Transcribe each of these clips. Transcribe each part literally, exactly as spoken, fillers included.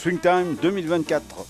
Swing Time deux mille vingt-quatre.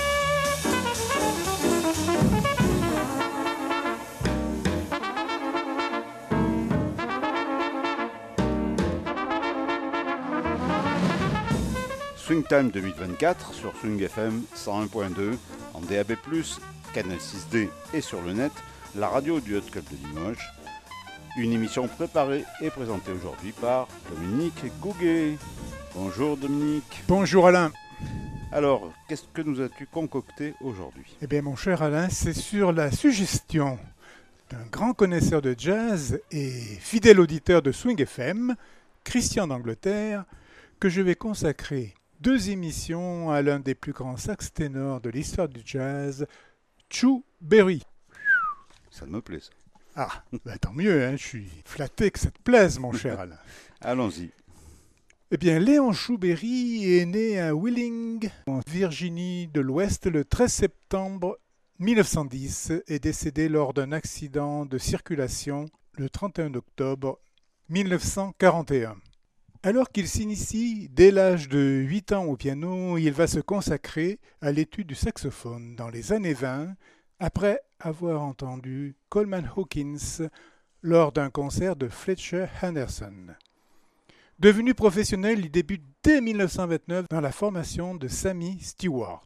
Swing Time deux mille vingt-quatre sur Swing F M cent un point deux, en D A B plus, Canal six D et sur le net, la radio du Yacht Club de Limoges. Une émission préparée et présentée aujourd'hui par Dominique Gouguet. Bonjour Dominique. Bonjour Alain. Alors, qu'est-ce que nous as-tu concocté aujourd'hui ? Eh bien mon cher Alain, c'est sur la suggestion d'un grand connaisseur de jazz et fidèle auditeur de Swing F M, Christian d'Angleterre, que je vais consacrer deux émissions à l'un des plus grands sax ténors de l'histoire du jazz, Chu Berry. Ça me plaît ça. Ah, bah tant mieux, hein, je suis flatté que ça te plaise, mon cher Alain. Allons-y. Eh bien, Léon Chu Berry est né à Wheeling, en Virginie de l'Ouest, le treize septembre mille neuf cent dix et décédé lors d'un accident de circulation le trente et un octobre mille neuf cent quarante et un. Alors qu'il s'initie dès l'âge de huit ans au piano, il va se consacrer à l'étude du saxophone dans les années vingt, après avoir entendu Coleman Hawkins lors d'un concert de Fletcher Henderson. Devenu professionnel, il débute dès mille neuf cent vingt-neuf dans la formation de Sammy Stewart.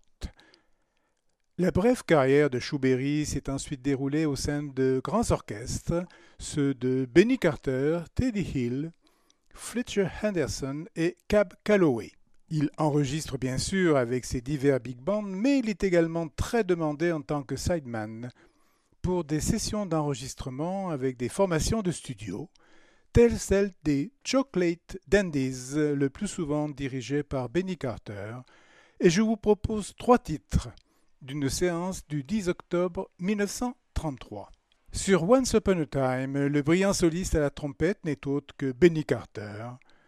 La brève carrière de Chu Berry s'est ensuite déroulée au sein de grands orchestres, ceux de Benny Carter, Teddy Hill, Fletcher Henderson et Cab Calloway. Il enregistre bien sûr avec ses divers big bands, mais il est également très demandé en tant que sideman pour des sessions d'enregistrement avec des formations de studio, telles celles des Chocolate Dandies, le plus souvent dirigées par Benny Carter, et je vous propose trois titres d'une séance du dix octobre mille neuf cent trente-trois. Sur Once Upon a Time, le brillant soliste à la trompette n'est autre que Benny Carter,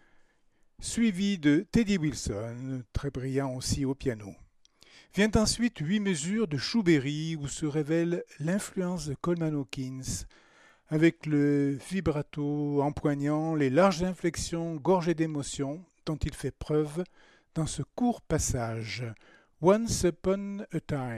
suivi de Teddy Wilson, très brillant aussi au piano. Vient ensuite huit mesures de Chu Berry où se révèle l'influence de Coleman Hawkins, avec le vibrato empoignant, les larges inflexions gorgées d'émotion dont il fait preuve dans ce court passage « Once Upon a Time ».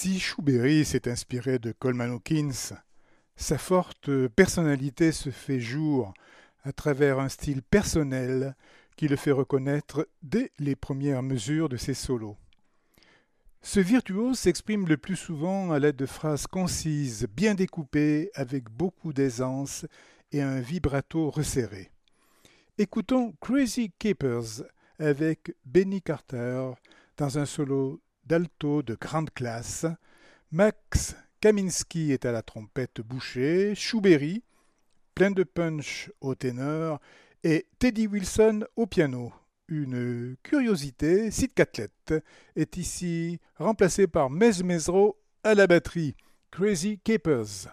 Si Schuberry s'est inspiré de Coleman Hawkins, sa forte personnalité se fait jour à travers un style personnel qui le fait reconnaître dès les premières mesures de ses solos. Ce virtuose s'exprime le plus souvent à l'aide de phrases concises, bien découpées, avec beaucoup d'aisance et un vibrato resserré. Écoutons Crazy Keepers avec Benny Carter dans un solo d'alto de grande classe. Max Kaminski est à la trompette bouchée, Schuberry, plein de punch au ténor, et Teddy Wilson au piano. Une curiosité, Sid Catlett est ici remplacé par Mez Mesro à la batterie. Crazy Keepers.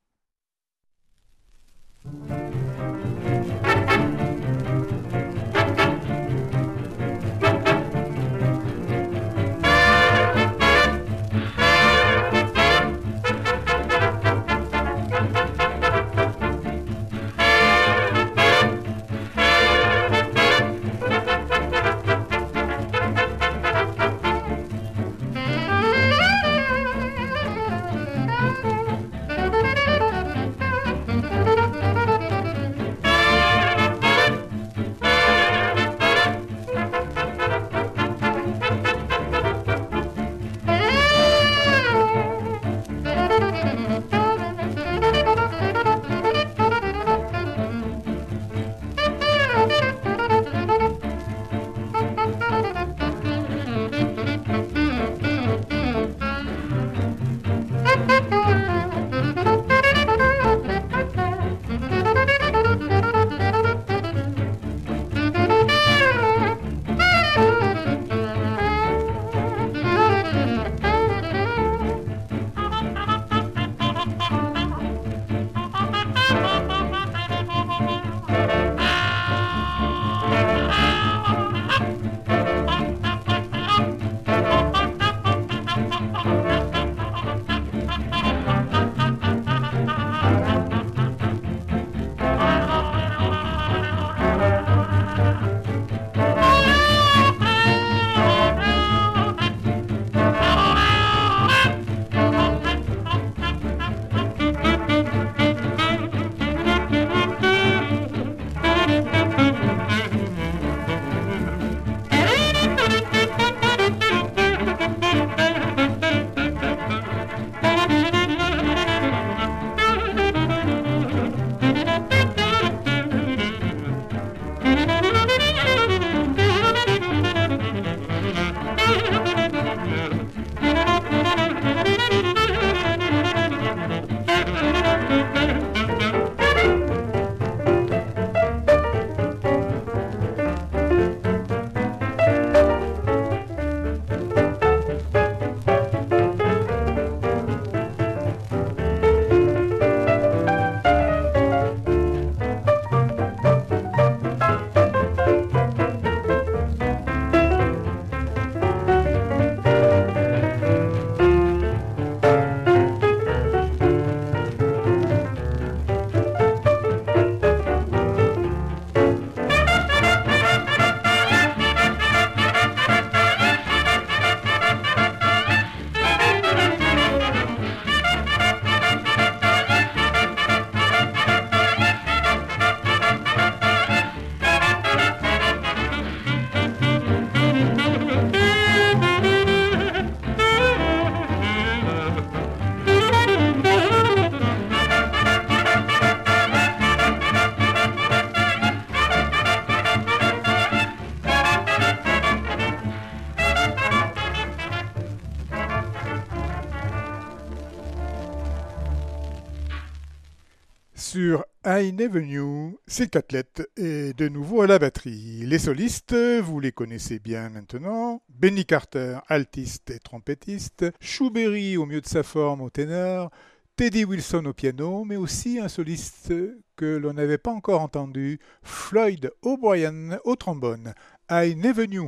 Sur I Never Knew, Sid Catlett est de nouveau à la batterie. Les solistes, vous les connaissez bien maintenant. Benny Carter, altiste et trompettiste. Schuberry au mieux de sa forme au ténor. Teddy Wilson au piano, mais aussi un soliste que l'on n'avait pas encore entendu, Floyd O'Brien au trombone. I Never Knew.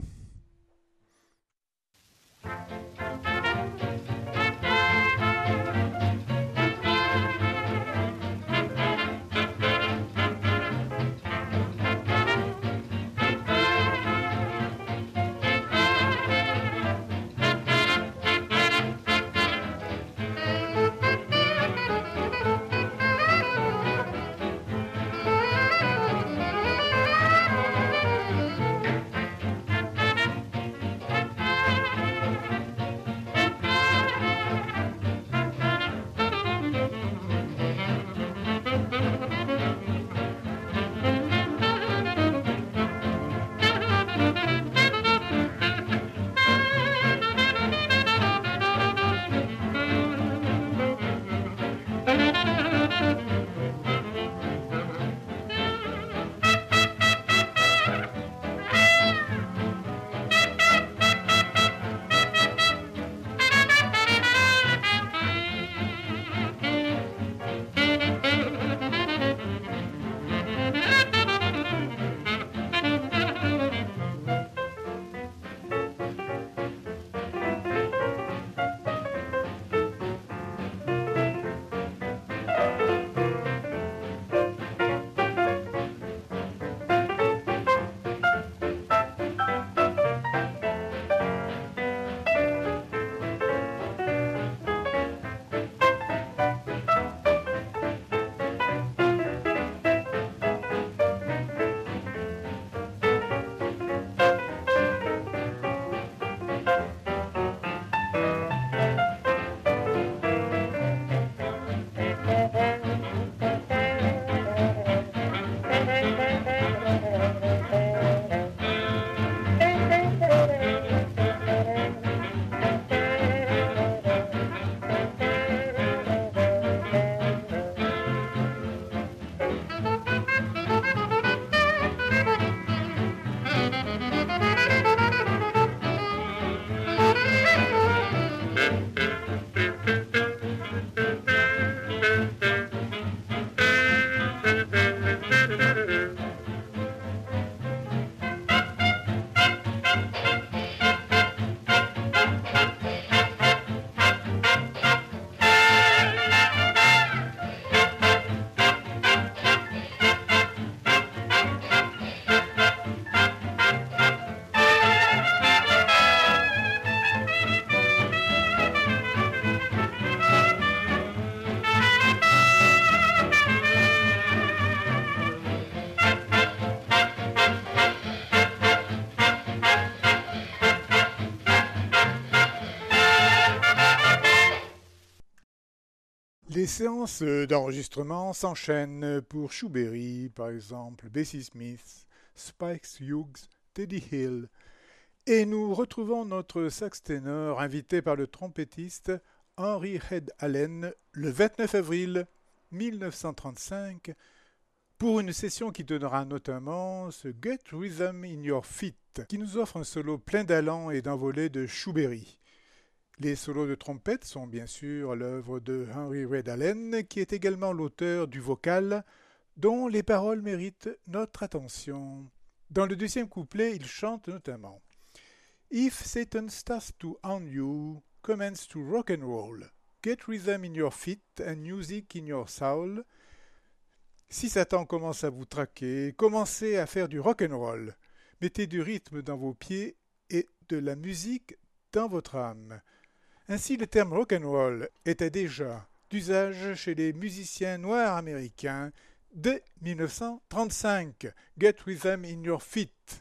Les séances d'enregistrement s'enchaînent pour Shoeberry, par exemple, Bessie Smith, Spike Hughes, Teddy Hill. Et nous retrouvons notre sax ténor invité par le trompettiste Henry Red Allen le vingt-neuf avril mille neuf cent trente-cinq pour une session qui donnera notamment ce Get Rhythm in Your Feet qui nous offre un solo plein d'allant et d'envolée de Shoeberry. Les solos de trompette sont bien sûr l'œuvre de Henry Red Allen, qui est également l'auteur du vocal, dont les paroles méritent notre attention. Dans le deuxième couplet, il chante notamment « If Satan starts to hound you, commence to rock and roll. Get rhythm in your feet and music in your soul. » Si Satan commence à vous traquer, commencez à faire du rock and roll. Mettez du rythme dans vos pieds et de la musique dans votre âme. Ainsi, le terme rock'n'roll était déjà d'usage chez les musiciens noirs américains dès mille neuf cent trente-cinq. Get Rhythm in Your Feet.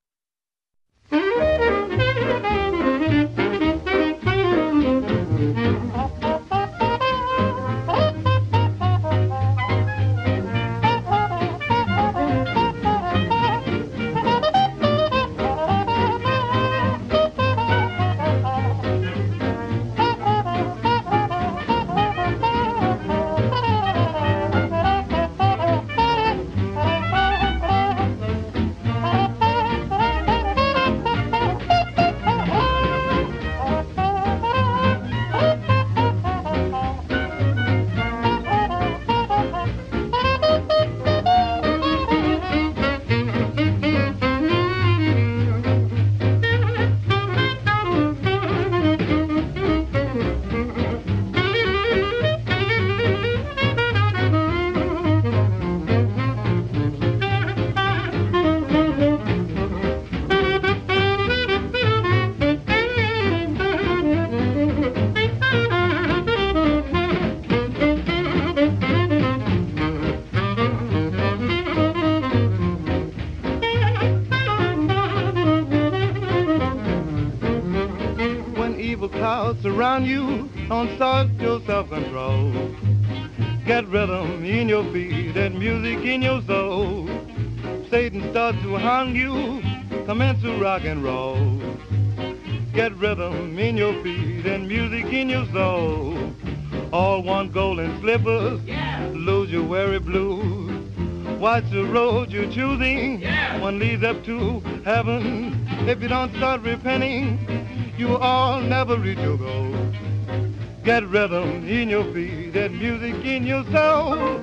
Around you, don't start your self-control. Get rhythm in your feet and music in your soul. Satan starts to hound you, commence to rock and roll. Get rhythm in your feet and music in your soul. All want golden slippers, yeah. Lose your weary blues. Watch the road you're choosing, yeah. One leads up to heaven. If you don't start repenting, you all never reach your goal. Get rhythm in your feet and music in your soul.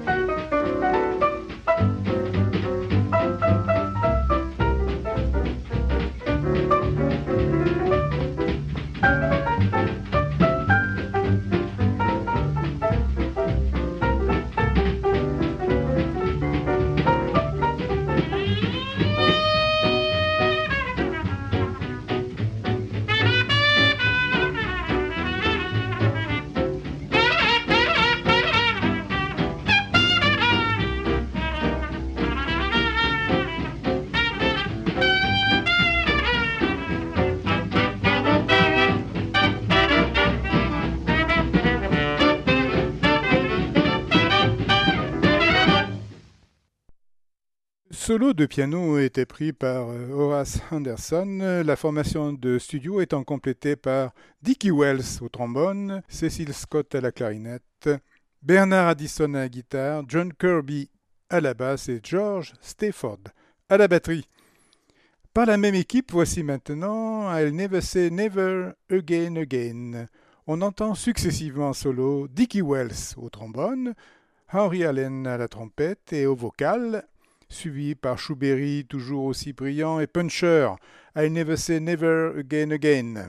Solo de piano était pris par Horace Henderson, la formation de studio étant complétée par Dickie Wells au trombone, Cecil Scott à la clarinette, Bernard Addison à la guitare, John Kirby à la basse et George Stafford à la batterie. Par la même équipe, voici maintenant I'll Never Say Never Again Again. On entend successivement en solo Dickie Wells au trombone, Henry Allen à la trompette et au vocal, suivi par Shoeberry, toujours aussi brillant, et Puncher, I'll Never Say Never Again Again.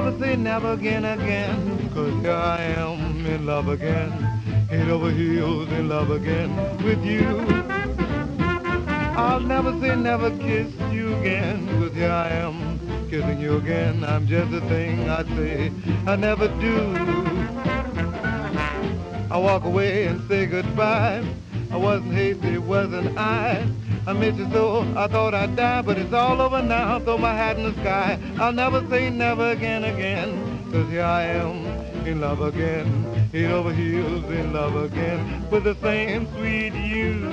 never say never again, again, 'cause here I am in love again, head over heels in love again with you. I'll never say never kiss you again, 'cause here I am kissing you again. I'm just the thing I say I never do. I walk away and say goodbye. I wasn't hasty, wasn't I? I miss you so, I thought I'd die, but it's all over now. Throw my hat in the sky. I'll never say never again, again, 'cause here I am in love again, head over heels in love again, with the same sweet you.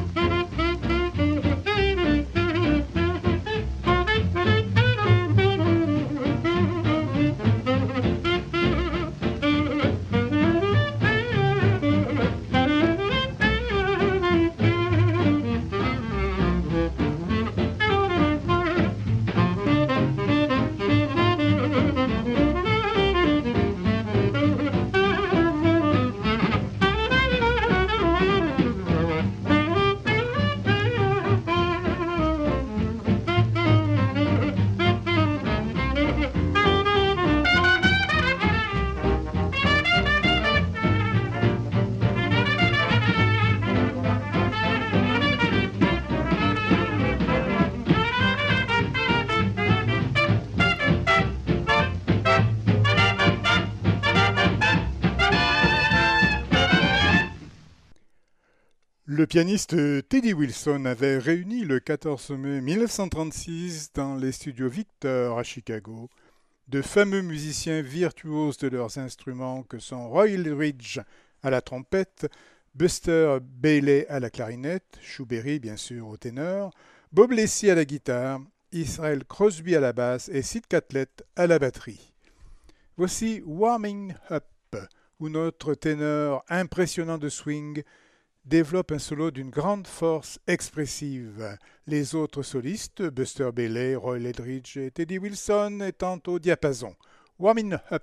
Le pianiste Teddy Wilson avait réuni le quatorze mai mille neuf cent trente-six dans les studios Victor à Chicago de fameux musiciens virtuoses de leurs instruments que sont Roy Eldridge à la trompette, Buster Bailey à la clarinette, Chou Berry bien sûr au ténor, Bob Lacey à la guitare, Israel Crosby à la basse et Sid Catlett à la batterie. Voici Warming Up, où notre ténor impressionnant de swing développe un solo d'une grande force expressive. Les autres solistes, Buster Bailey, Roy Eldridge et Teddy Wilson, étant au diapason. Warming Up.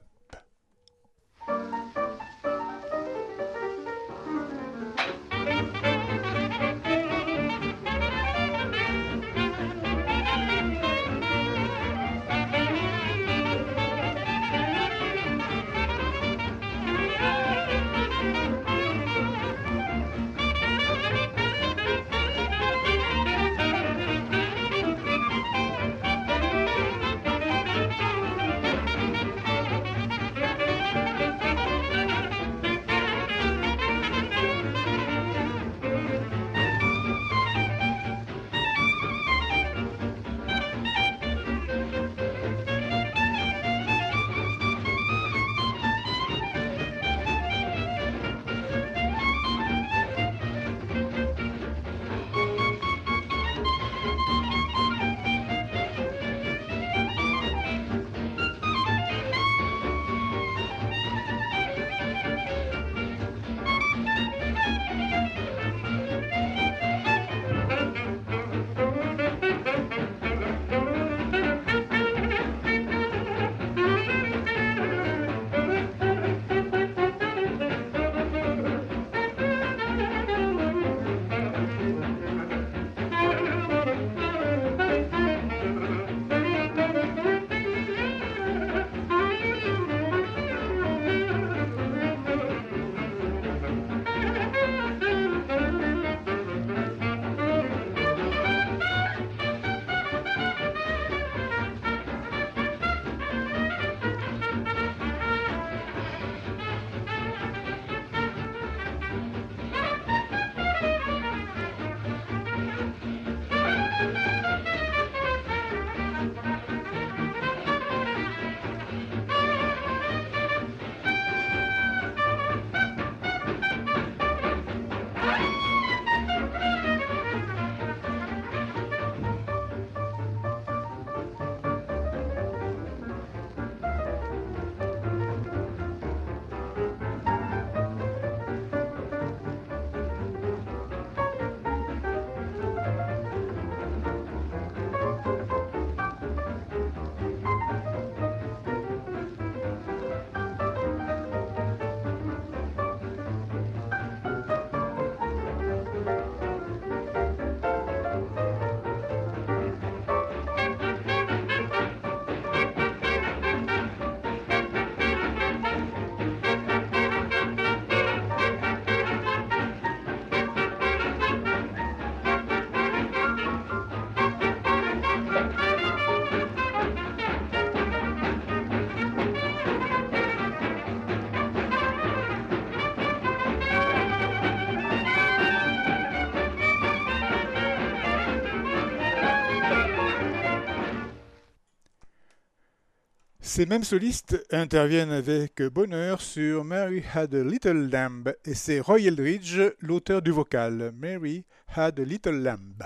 Ces mêmes solistes interviennent avec bonheur sur Mary Had a Little Lamb et c'est Roy Eldridge, l'auteur du vocal. Mary Had a Little Lamb.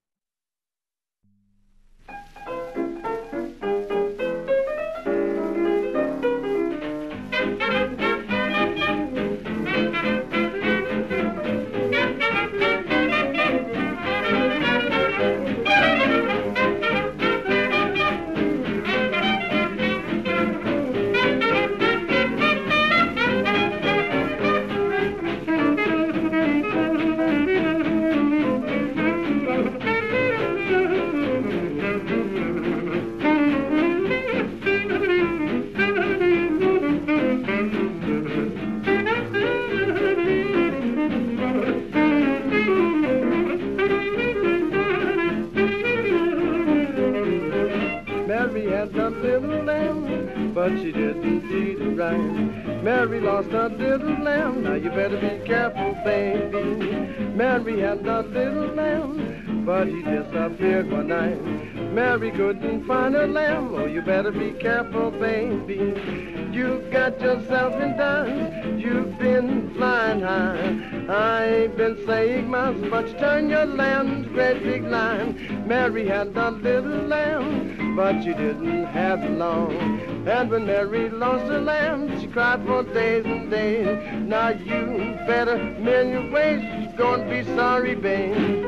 But she didn't eat it right. Mary lost her little lamb. Now you better be careful, baby. Mary had a little lamb, but he disappeared one night. Mary couldn't find her lamb. Oh, you better be careful, baby. You got yourself in done. You've been flying high. I ain't been saying much, but you turn your lamb's great big line. Mary had a little lamb, but she didn't have it long. And when Mary lost her lamb, she cried for days and days. Now you better mend your ways, you're gonna be sorry, babe.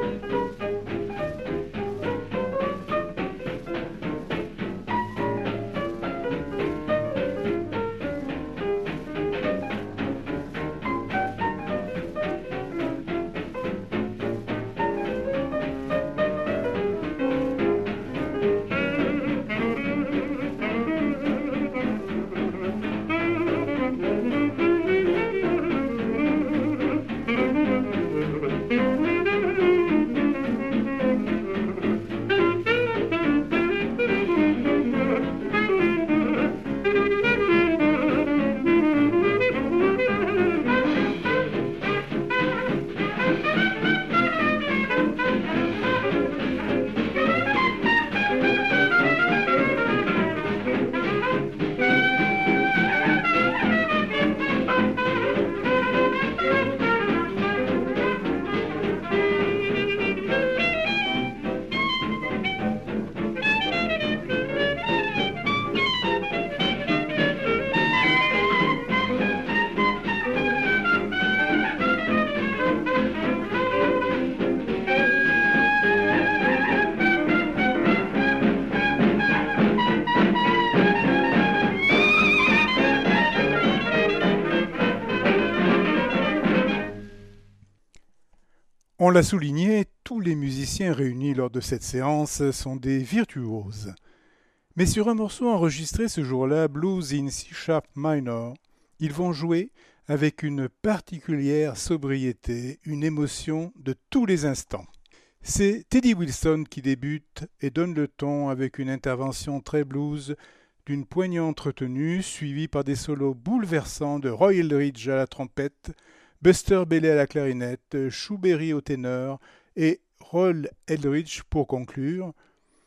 On l'a souligné, tous les musiciens réunis lors de cette séance sont des virtuoses. Mais sur un morceau enregistré ce jour-là, Blues in C-sharp minor, ils vont jouer avec une particulière sobriété, une émotion de tous les instants. C'est Teddy Wilson qui débute et donne le ton avec une intervention très blues d'une poignante retenue, suivie par des solos bouleversants de Roy Eldridge à la trompette, Buster Bailey à la clarinette, Shoeberry au ténor et Roy Eldridge pour conclure.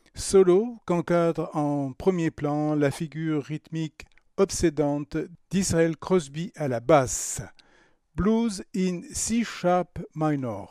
Solo qu'encadre en premier plan la figure rythmique obsédante d'Israel Crosby à la basse. Blues in C-sharp minor.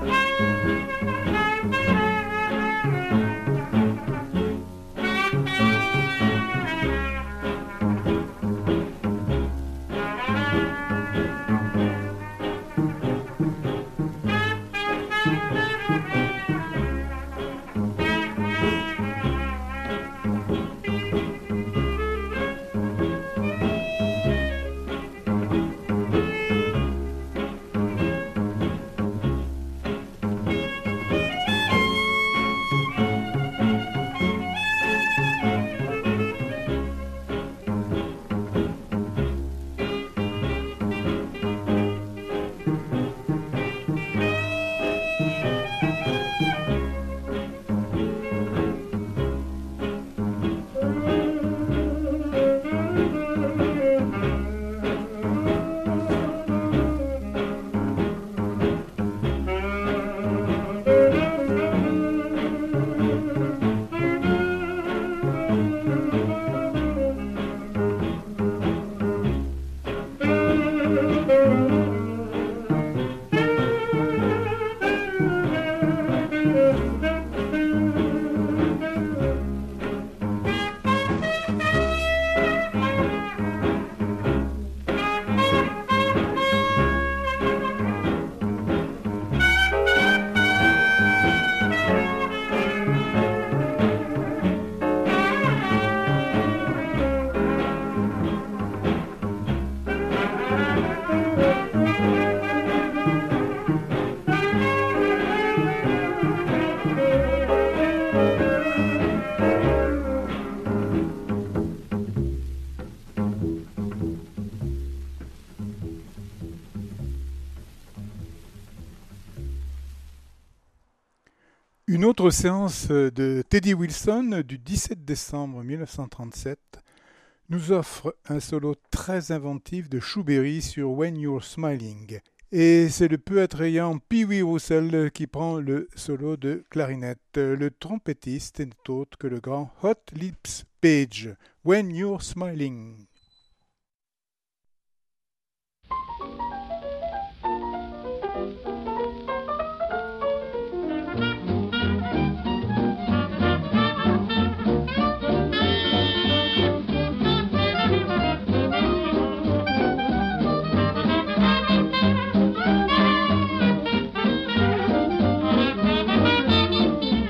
Une autre séance de Teddy Wilson du dix-sept décembre mille neuf cent trente-sept nous offre un solo très inventif de Shoeberry sur When You're Smiling. Et c'est le peu attrayant Pee Wee Russell qui prend le solo de clarinette. Le trompettiste n'est autre que le grand Hot Lips Page. When You're Smiling.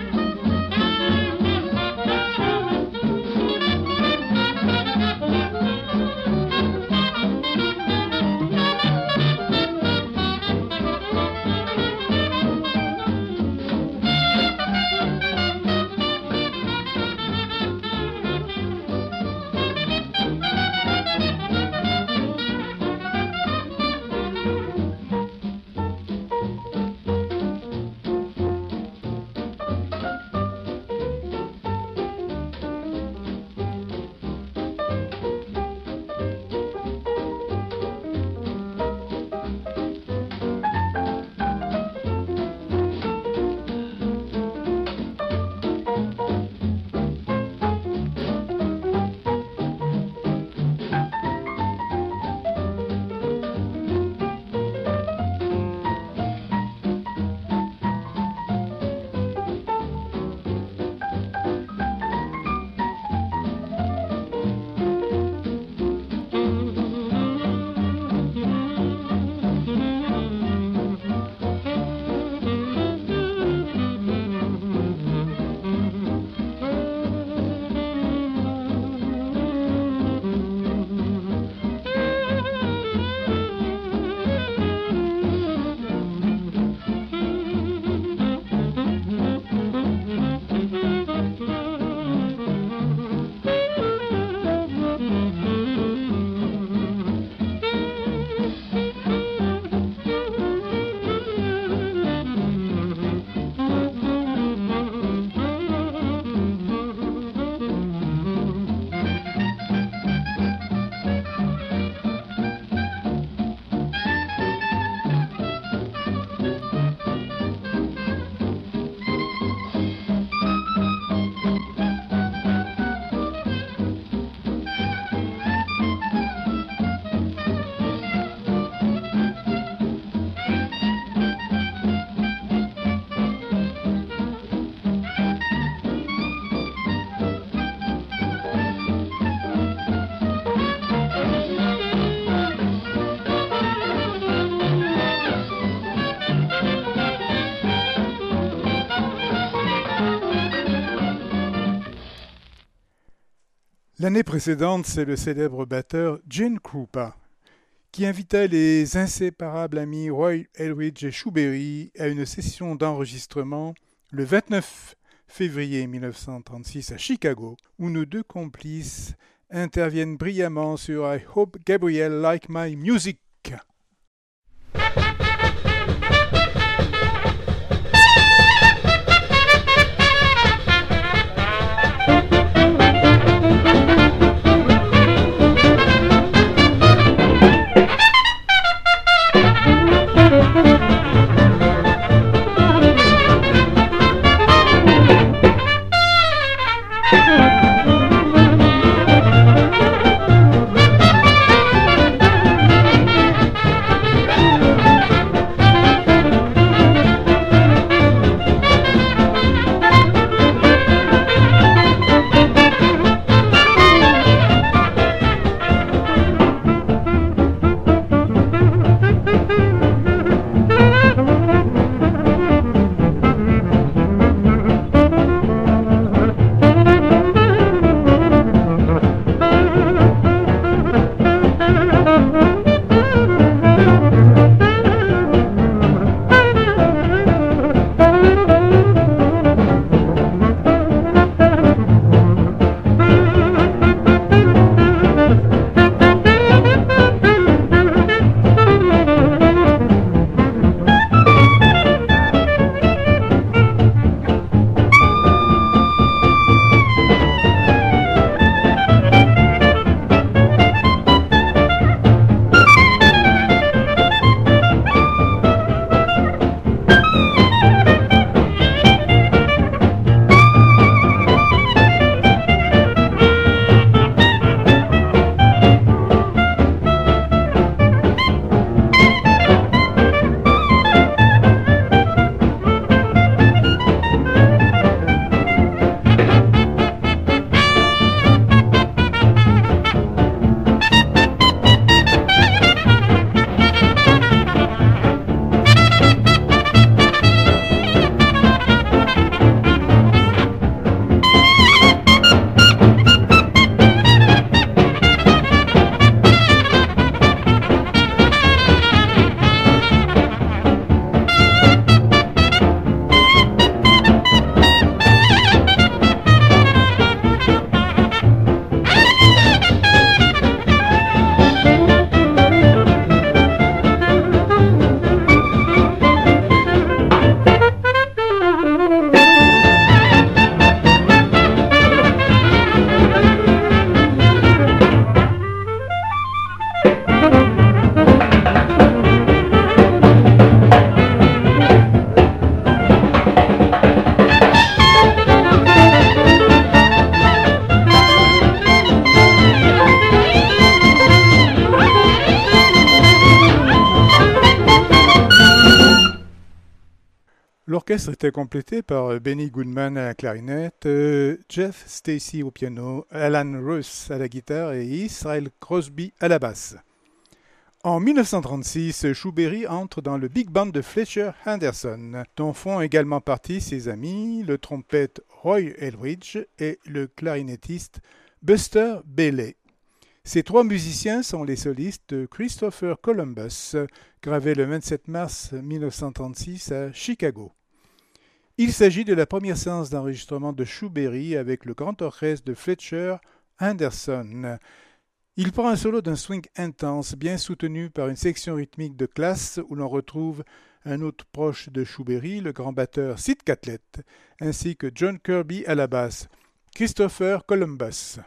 Thank you. L'année précédente, c'est le célèbre batteur Gene Krupa qui invita les inséparables amis Roy Eldridge et Shu Berry à une session d'enregistrement le vingt-neuf février mille neuf cent trente-six à Chicago, où nos deux complices interviennent brillamment sur I Hope Gabriel Like My Music. L'orchestre était complété par Benny Goodman à la clarinette, euh, Jeff Stacey au piano, Alan Russ à la guitare et Israel Crosby à la basse. En mille neuf cent trente-six, Shu Berry entre dans le big band de Fletcher Henderson, dont font également partie ses amis, le trompette Roy Eldridge et le clarinettiste Buster Bailey. Ces trois musiciens sont les solistes de Christopher Columbus, gravé le vingt-sept mars mille neuf cent trente-six à Chicago. Il s'agit de la première séance d'enregistrement de Shu Berry avec le grand orchestre de Fletcher Henderson. Il prend un solo d'un swing intense, bien soutenu par une section rythmique de classe où l'on retrouve un autre proche de Shu Berry, le grand batteur Sid Catlett, ainsi que John Kirby à la basse, Christopher Columbus.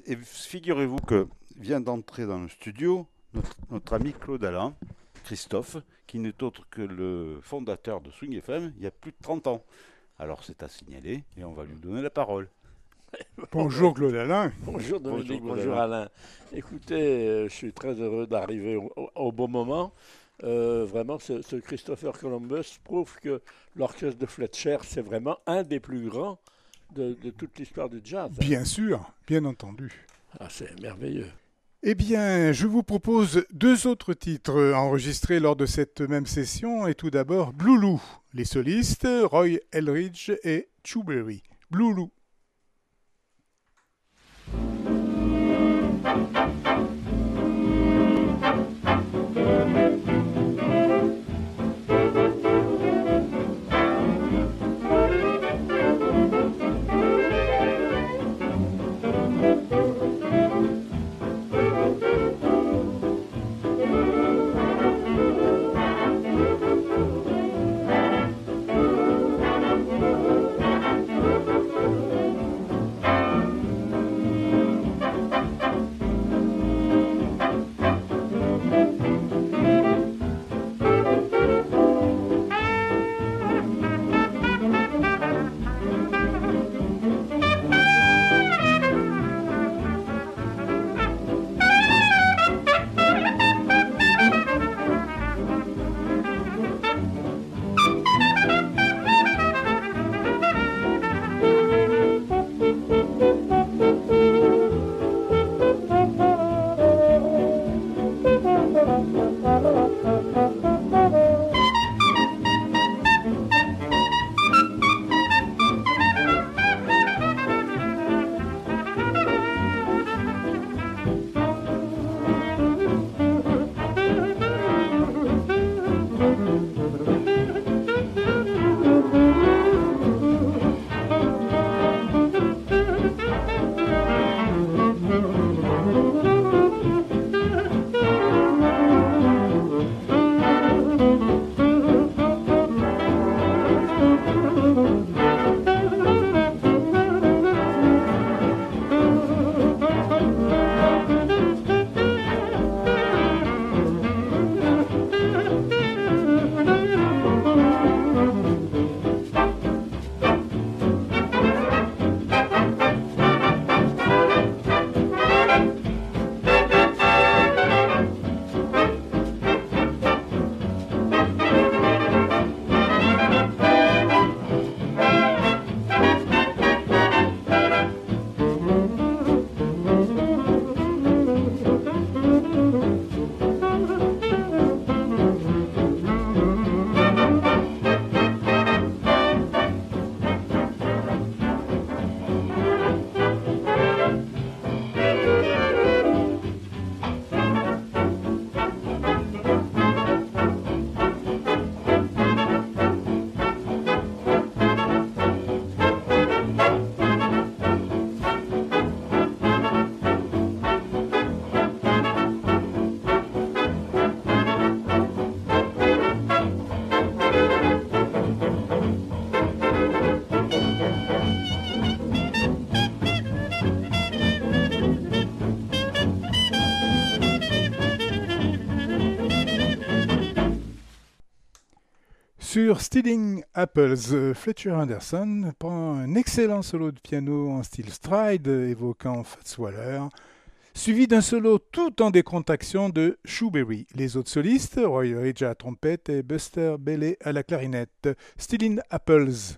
et figurez-vous que vient d'entrer dans le studio notre, notre ami Claude Alain, Christophe, qui n'est autre que le fondateur de Swing F M il y a plus de trente ans. Alors c'est à signaler et on va lui donner la parole. Bonjour Claude Alain. Bonjour Dominique, bonjour, bonjour Alain. Alain. Écoutez, euh, je suis très heureux d'arriver au, au, au bon moment. Euh, vraiment, ce, ce Christopher Columbus prouve que l'orchestre de Fletcher, c'est vraiment un des plus grands de, de toute l'histoire du jazz. Bien sûr, bien entendu. Ah, c'est merveilleux. Eh bien, je vous propose deux autres titres enregistrés lors de cette même session. Et tout d'abord, Blue Lou, les solistes, Roy Eldridge et Chu Berry. Blue Lou. Sur Stealing Apples, Fletcher Henderson prend un excellent solo de piano en style stride évoquant Fats Waller, suivi d'un solo tout en décontraction de Chu Berry. Les autres solistes, Roy Eldridge à la trompette et Buster Bailey à la clarinette. Stealing Apples.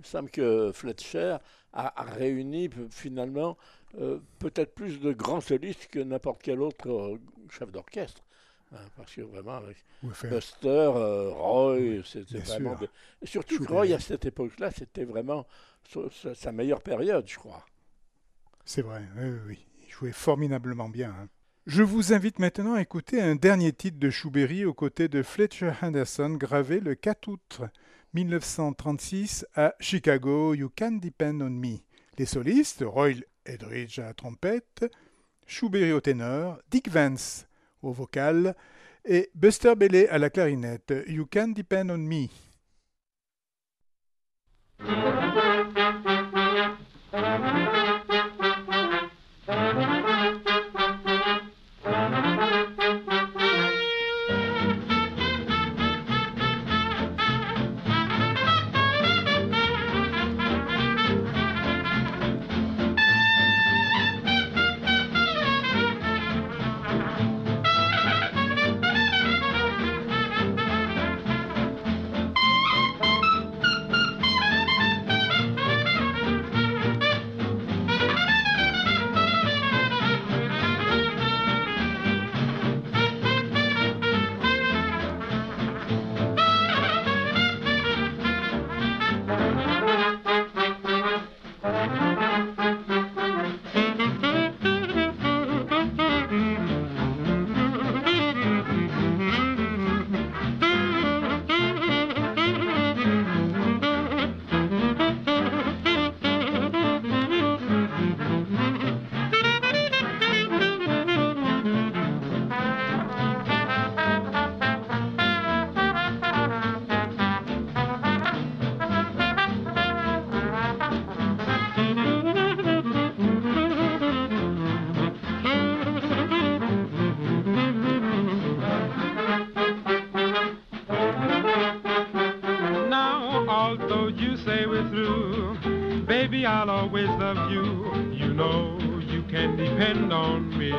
semble que Fletcher a, a réuni finalement euh, peut-être plus de grands solistes que n'importe quel autre euh, chef d'orchestre. Hein, parce que vraiment, avec Enfin, Buster, euh, Roy, c'était bien vraiment... sûr. De... Et surtout que Schubert. Roy, à cette époque-là, c'était vraiment sa, sa- sa meilleure période, je crois. C'est vrai, oui, oui, oui. Il jouait formidablement bien. hein. Je vous invite maintenant à écouter un dernier titre de Schubert aux côtés de Fletcher Henderson, gravé le quatre août mille neuf cent trente-six à Chicago, You Can Depend on Me. Les solistes, Roy Eldridge à la trompette, Schubert au ténor, Dick Vance au vocal et Buster Bailey à la clarinette. You Can Depend on Me. Now, although you say we're through, baby, I'll always love you. You know you can depend on me.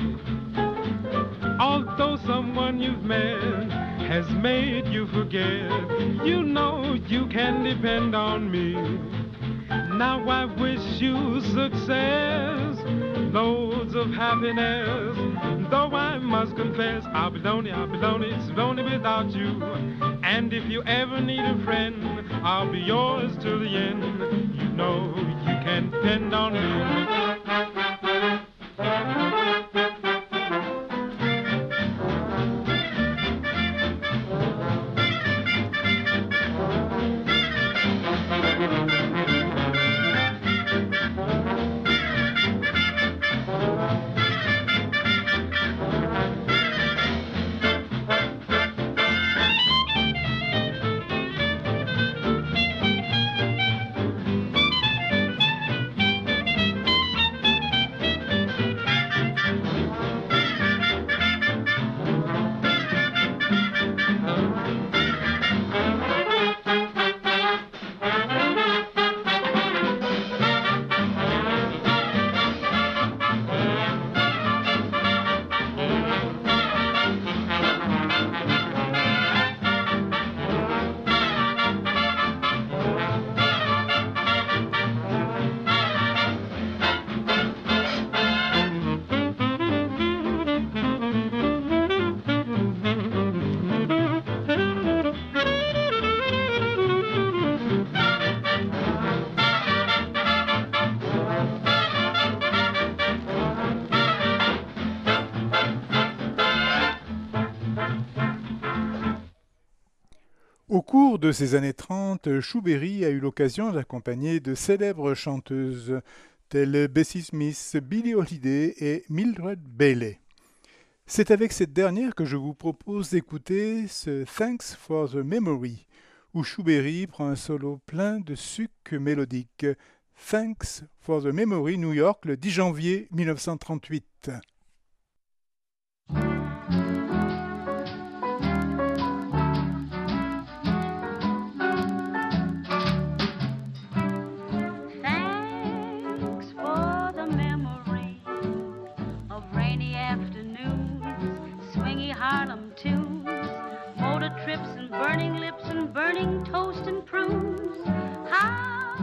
Although someone you've met has made you forget, you know you can depend on me. Now I wish you success, loads of happiness. Though I must confess, I'll be lonely, I'll be lonely, it's lonely without you. And if you ever need a friend, I'll be yours till the end. You know you can depend on me. Au cours de ces années trente, Schubert a eu l'occasion d'accompagner de célèbres chanteuses telles Bessie Smith, Billie Holiday et Mildred Bailey. C'est avec cette dernière que je vous propose d'écouter ce Thanks for the Memory, où Schubert prend un solo plein de suc mélodique. Thanks for the Memory, New York, le dix janvier mille neuf cent trente-huit. Thanks for the memory of rainy afternoons, swingy Harlem tunes, motor trips and burning lips and burning toast and prunes. How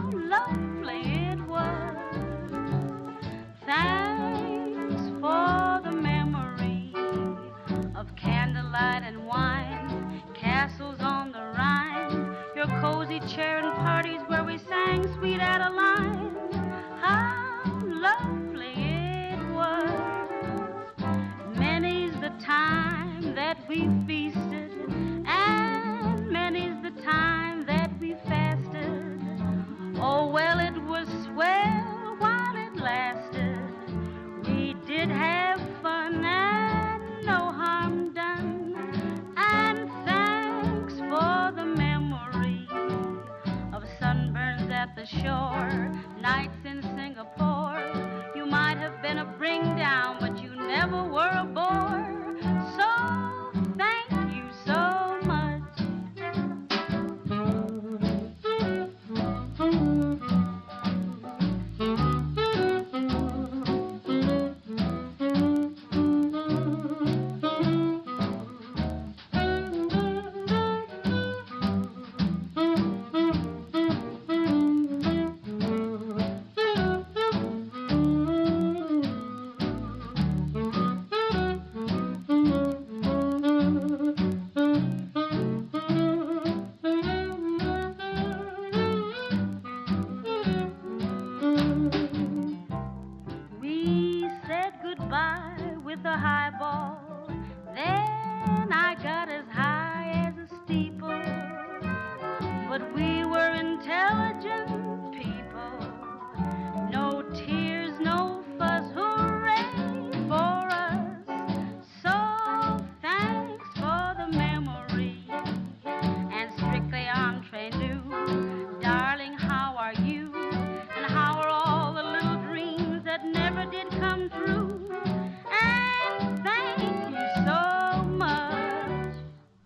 bread and wine, castles on the Rhine, your cozy chair and parties where we sang Sweet Adeline. How lovely it was. Many's the time that we feasted, and many's the time that we fasted. Oh, well, it was swell while it lasted. We did have fun and no harm done. And thanks for the memory of sunburns at the shore, nights in Singapore. You might have been a bring down, but you never were a bore. So thank you so much. We said goodbye with a highball. Then I got as high as a steeple. But we were intelligent people. No tears, no fuss, hooray for us. So thanks for the memory. And strictly entre nous, darling, how are you? And how are all the little dreams that never did come true? And thank you so much.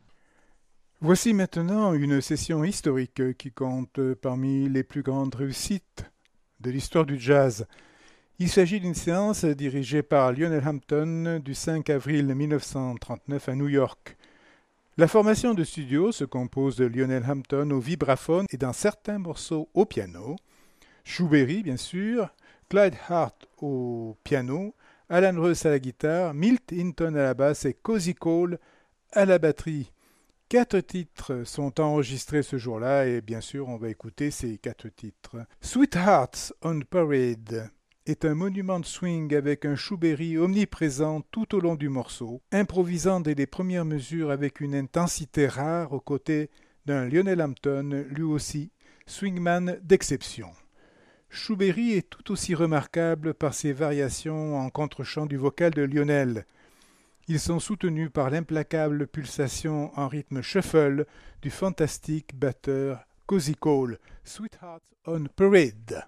Voici maintenant une session historique qui compte parmi les plus grandes réussites de l'histoire du jazz. Il s'agit d'une séance dirigée par Lionel Hampton du cinq avril mille neuf cent trente-neuf à New York. La formation de studio se compose de Lionel Hampton au vibraphone et dans certains morceaux au piano, Shoeberry bien sûr, Clyde Hart au piano, Alan Russ à la guitare, Milt Hinton à la basse et Cozy Cole à la batterie. Quatre titres sont enregistrés ce jour-là et bien sûr on va écouter ces quatre titres. Sweethearts on Parade est un monument de swing avec un Shoeberry omniprésent tout au long du morceau, improvisant dès les premières mesures avec une intensité rare aux côtés d'un Lionel Hampton, lui aussi swingman d'exception. Shoeberry est tout aussi remarquable par ses variations en contre-champ du vocal de Lionel. Ils sont soutenus par l'implacable pulsation en rythme shuffle du fantastique batteur Cozy Cole, Sweethearts on Parade.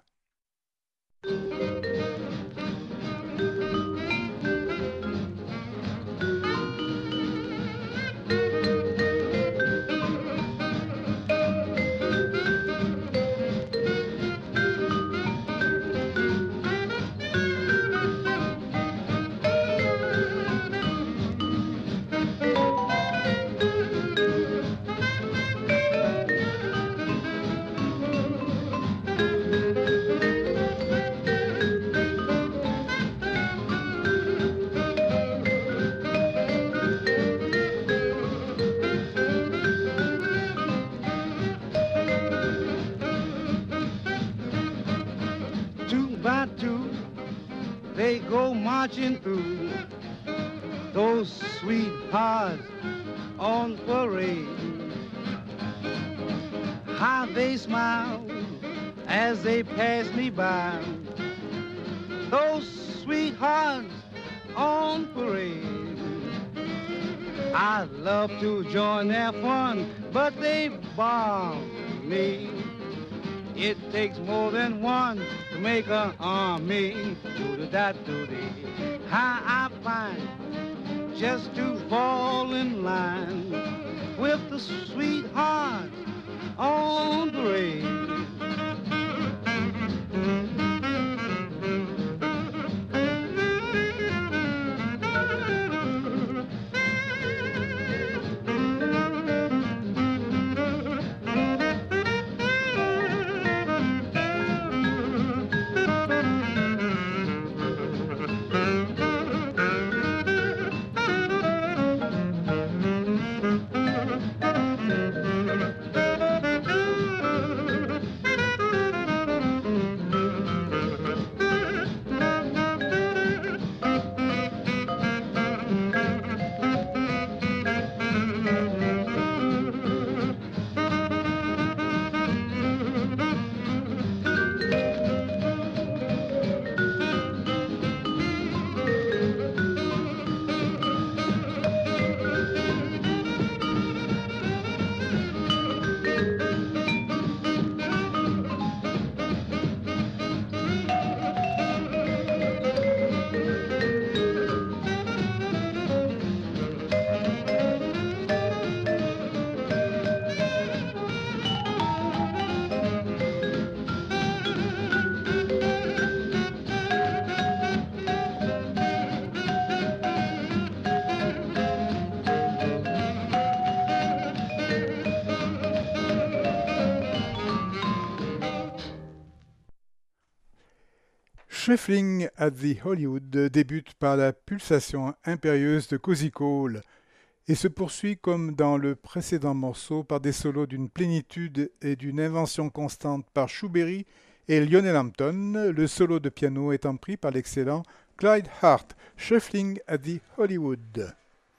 They go marching through those sweethearts on parade. How they smile as they pass me by. Those sweethearts on parade. I'd love to join their fun, but they bar me. It takes more than one to make an army. Do-da-da, do-dee. How I find just to fall in line with the sweetheart on parade. Shuffling at the Hollywood débute par la pulsation impérieuse de Cozy Cole et se poursuit comme dans le précédent morceau par des solos d'une plénitude et d'une invention constante par Shoeberry et Lionel Hampton, le solo de piano étant pris par l'excellent Clyde Hart, Shuffling at the Hollywood.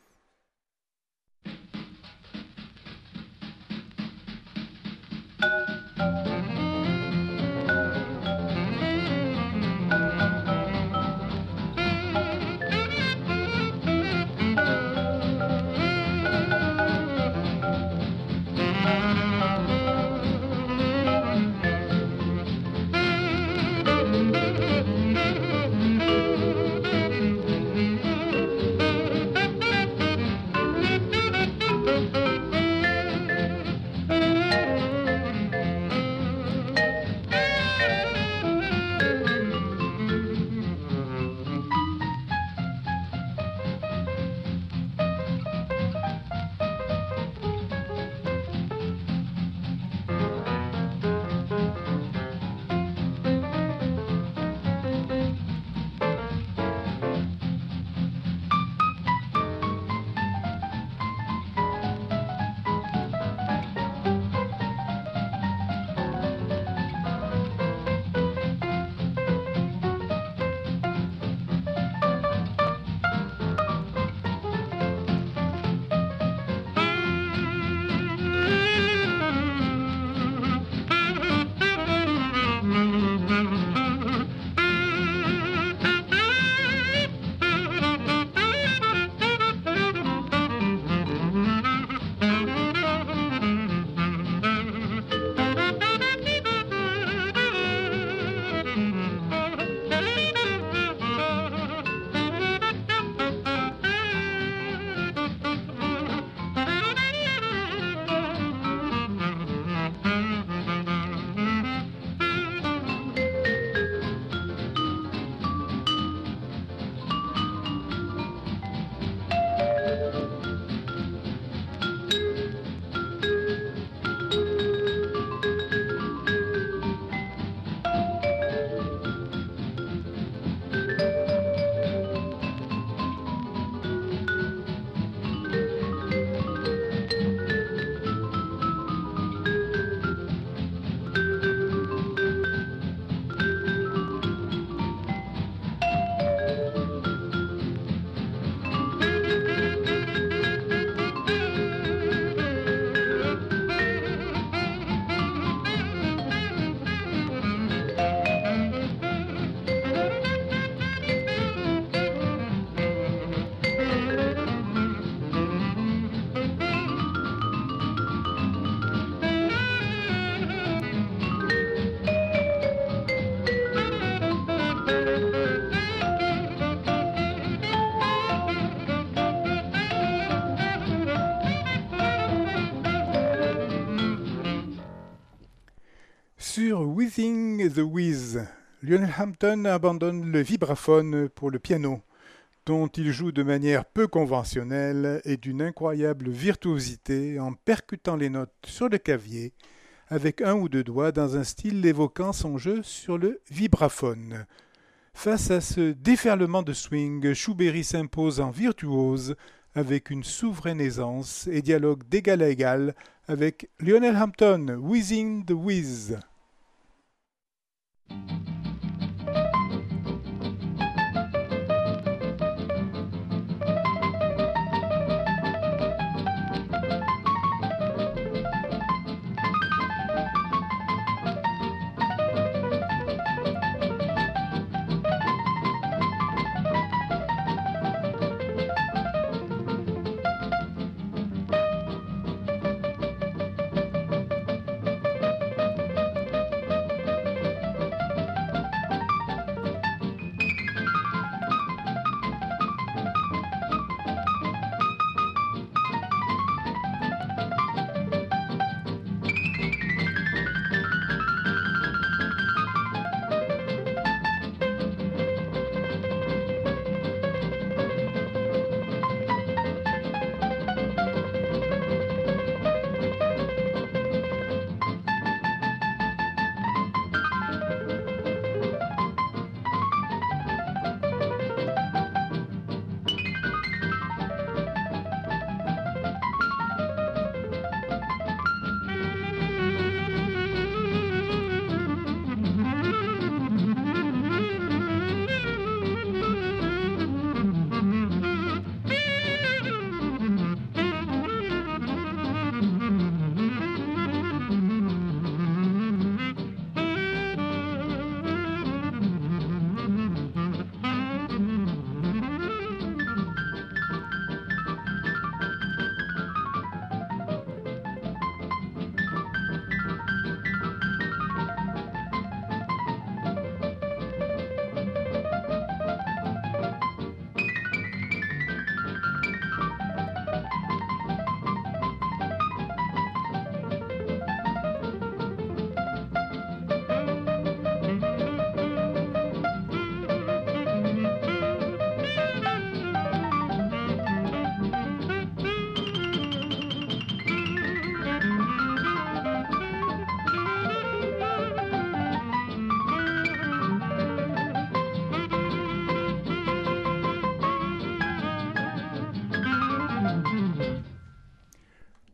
Sur Within the Wiz, Lionel Hampton abandonne le vibraphone pour le piano, dont il joue de manière peu conventionnelle et d'une incroyable virtuosité en percutant les notes sur le clavier avec un ou deux doigts dans un style évoquant son jeu sur le vibraphone. Face à ce déferlement de swing, Shoeberry s'impose en virtuose avec une souveraine aisance et dialogue d'égal à égal avec Lionel Hampton, Within the Wiz.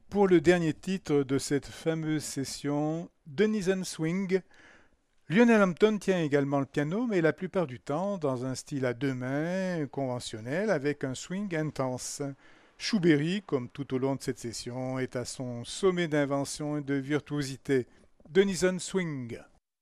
Pour le dernier titre de cette fameuse session, Denizen Swing, Lionel Hampton tient également le piano, mais la plupart du temps dans un style à deux mains conventionnel avec un swing intense. Shu Berry, comme tout au long de cette session, est à son sommet d'invention et de virtuosité. Denizen Swing.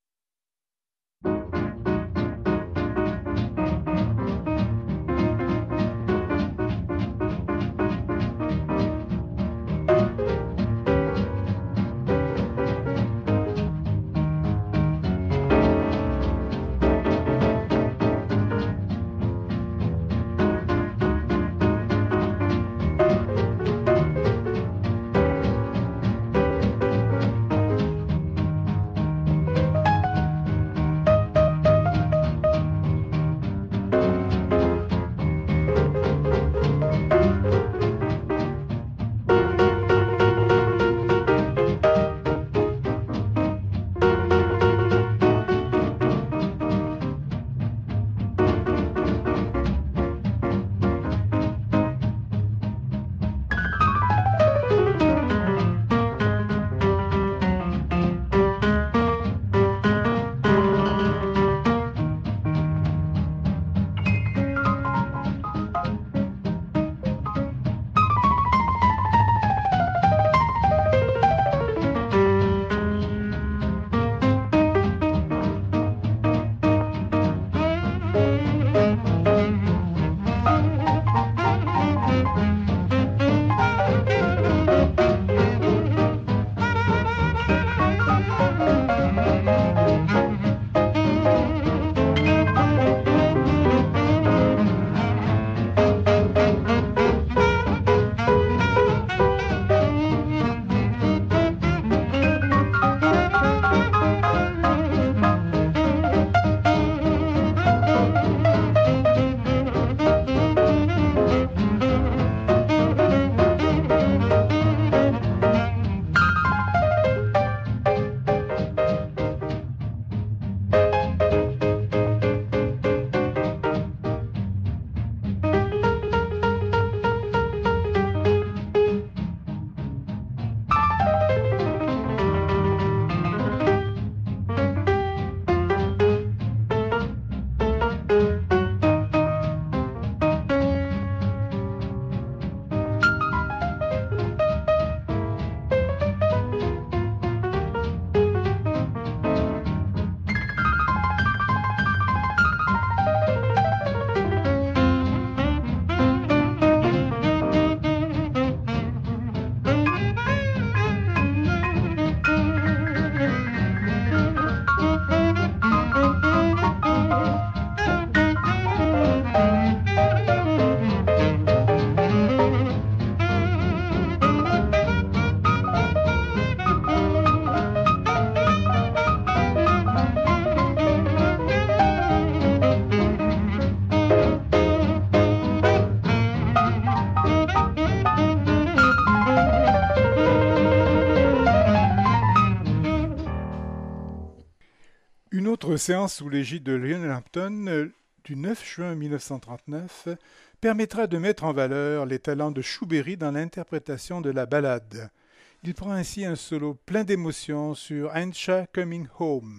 Une autre séance sous l'égide de Lionel Hampton euh, du neuf juin mille neuf cent trente-neuf permettra de mettre en valeur les talents de Shu Berry dans l'interprétation de la ballade. Il prend ainsi un solo plein d'émotion sur Ain't Ya Coming Home.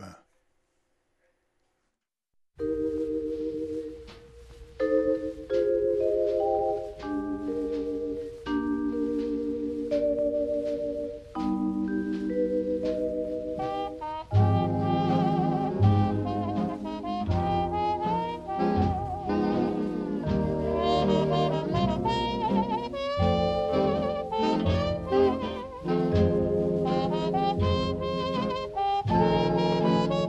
Thank you.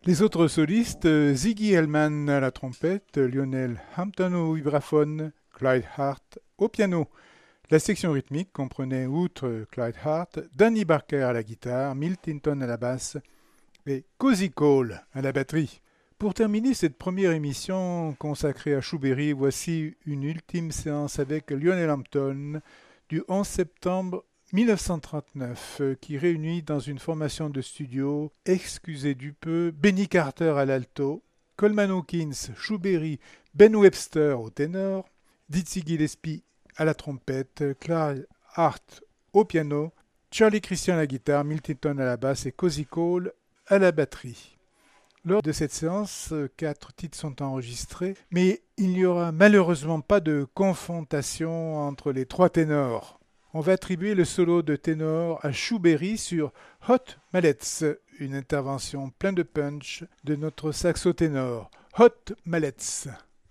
Les autres solistes, Ziggy Hellman à la trompette, Lionel Hampton au vibraphone, Clyde Hart au piano. La section rythmique comprenait, outre Clyde Hart, Danny Barker à la guitare, Milt Hinton à la basse et Cozy Cole à la batterie. Pour terminer cette première émission consacrée à Chou Berry, voici une ultime séance avec Lionel Hampton du onze septembre mille neuf cent trente-neuf qui réunit dans une formation de studio, excusez du peu, Benny Carter à l'alto, Coleman Hawkins, Chou Berry, Ben Webster au ténor, Dizzy Gillespie à la trompette, Clyde Hart au piano, Charlie Christian à la guitare, Milt Hinton à la basse et Cozy Cole à la batterie. Lors de cette séance, quatre titres sont enregistrés, mais il n'y aura malheureusement pas de confrontation entre les trois ténors. On va attribuer le solo de ténor à Chou Berry sur Hot Mallets, une intervention plein de punch de notre saxo-ténor. Hot Mallets.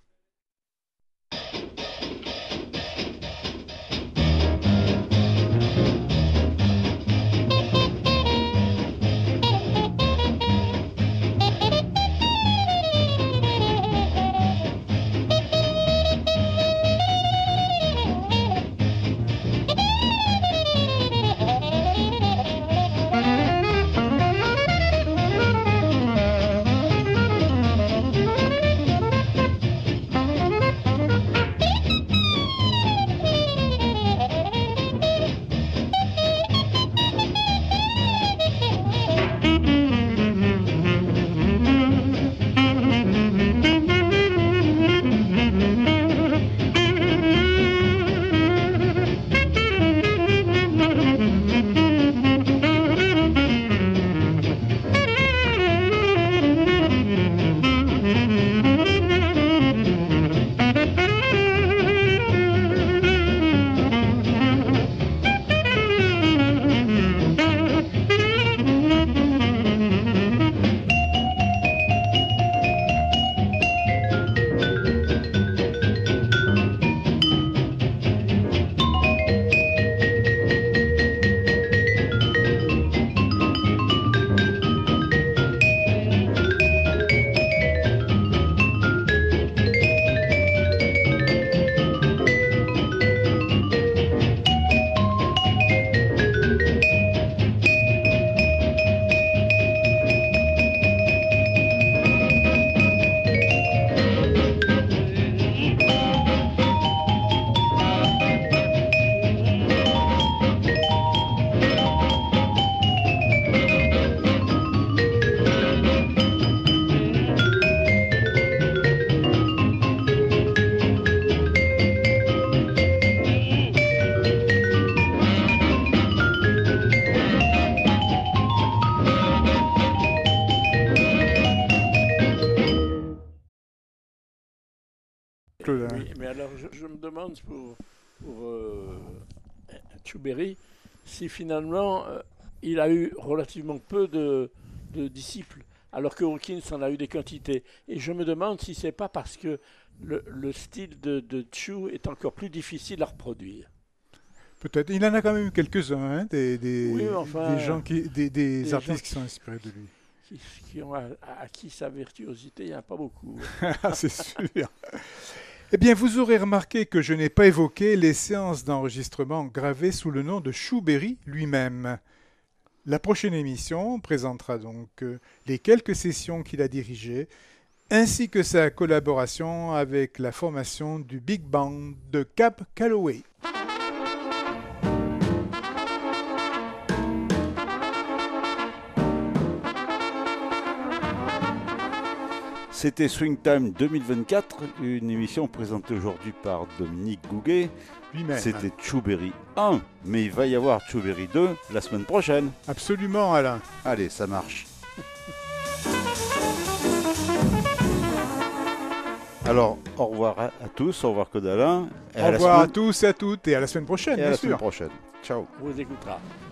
Oui, mais alors je, je me demande pour, pour euh, Chou Berry si finalement euh, il a eu relativement peu de, de disciples, alors que Hawkins en a eu des quantités. Et je me demande si c'est pas parce que le, le style de, de Chou est encore plus difficile à reproduire. Peut-être. Il en a quand même eu quelques-uns, hein, des, des, oui, enfin, des, gens qui, des, des, des artistes gens qui sont inspirés de lui. Qui, qui ont acquis sa virtuosité, il n'y en a pas beaucoup. C'est sûr. Eh bien, vous aurez remarqué que je n'ai pas évoqué les séances d'enregistrement gravées sous le nom de Chou Berry lui-même. La prochaine émission présentera donc les quelques sessions qu'il a dirigées, ainsi que sa collaboration avec la formation du Big Band de Cab Calloway. C'était Swing Time deux mille vingt-quatre, une émission présentée aujourd'hui par Dominique Gouguet. Lui-même. C'était Chou Berry un, mais il va y avoir Chou Berry deux la semaine prochaine. Absolument, Alain. Allez, ça marche. Alors, au revoir à, à tous, au revoir Claude Alain. Au revoir à tous et à toutes, et à la semaine prochaine, et bien à la sûr. semaine prochaine. Ciao. On vous écoutera.